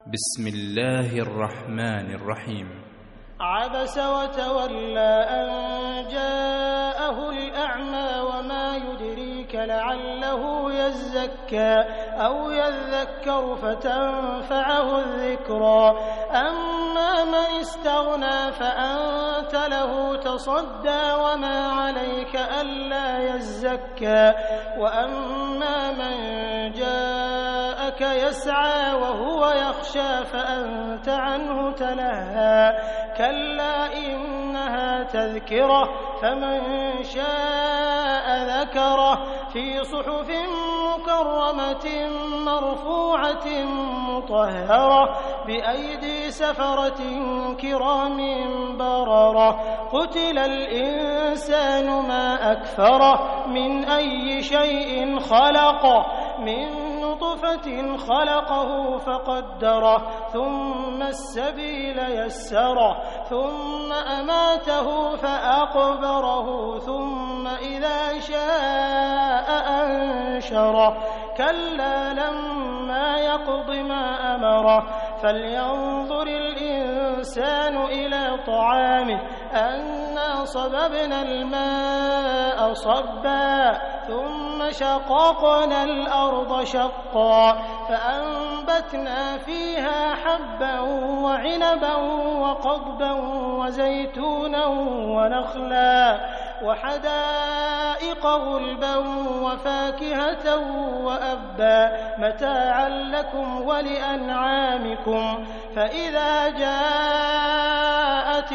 بسم الله الرحمن الرحيم. عبس وتولى أن جاءه الأعمى وما يدريك لعله يزكى أو يذكر فتنفعه الذكرى أما من استغنى فأنت له تصدى وما عليك ألا يزكى وأما من جاءك يسعى وهو يخشى فأنت عنه تلهى كلا إنها تذكرة فمن شاء ذكره في صحف مكرمة مرفوعة مطهرة بأيدي سفرة كرام بررة قتل الإنسان ما أكفره من أي شيء خلقه من نطفة خلقه فقدره ثم السبيل يسره ثم أماته فأقبره ثم إذا شاء أنشره كلا لما يقض ما أمره فلينظر الإنسان إلى طعامه أنا صببنا الماء صبا ثم شققنا الأرض شقا فأنبتنا فيها حبا وعنبا وقضبا وزيتونا ونخلا وحدائق غلبا وفاكهة وأبا متاعا لكم ولأنعامكم فإذا جاءت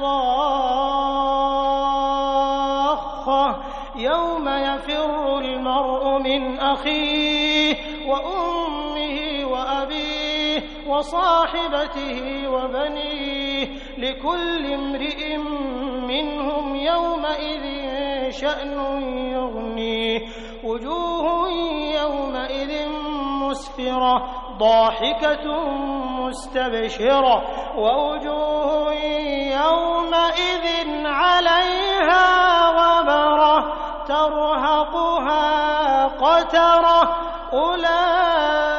الصاخة يوم يفر المرء من أخيه وأمه وأبيه وصاحبته وبنيه لكل امرئ منهم يومئذ شأن يغنيه وجوه يومئذ مسفرة ضاحكة مستبشرة ووجوه يومئذ عليها غبرة ترهقها قترة أولئك